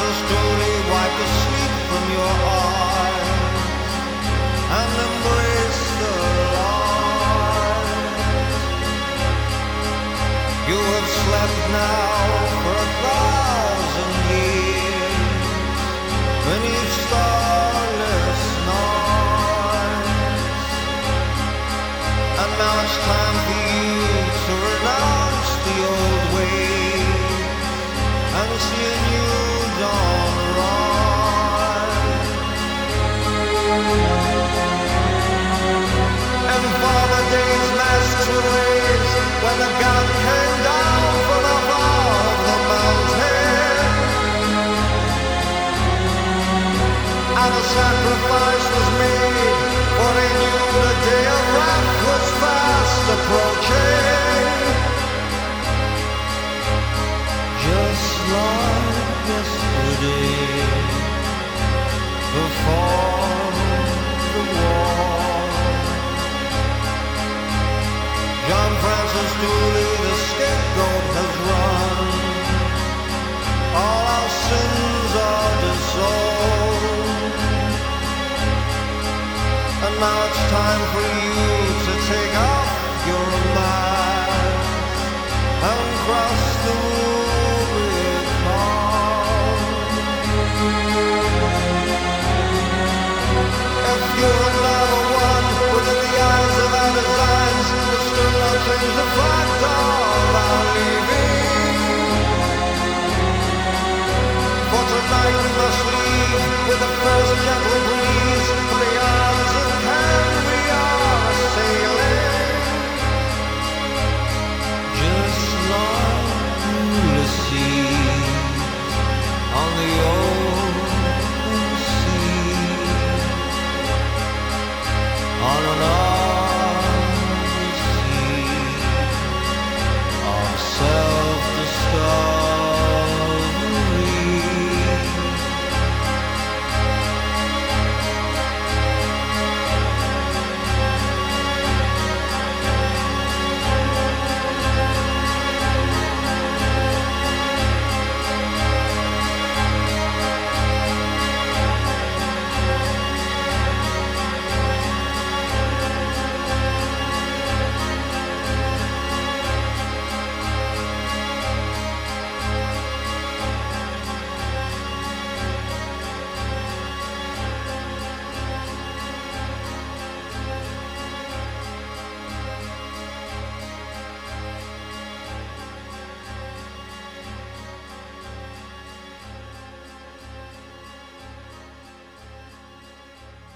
Francis truly wipe the sleep from your eyes and embrace the light. You have slept now for 1,000 years beneath starless nights, and now it's time for you to renounce the old ways and see a new dawn rise. And former days masks were raised when the gun came down from above the mountain, and a sacrifice was made, for they knew the day of wrath was fast approaching. Just like yesterday, before the war, John Francis Dooley, the scapegoat, has run. All our sins are dissolved, and now it's time for you to take off your mask and cross the Rubicon. If you're another one within the eyes of our designs, but still not change the fact of our leaving. For tonight we must leave with the first gentle breeze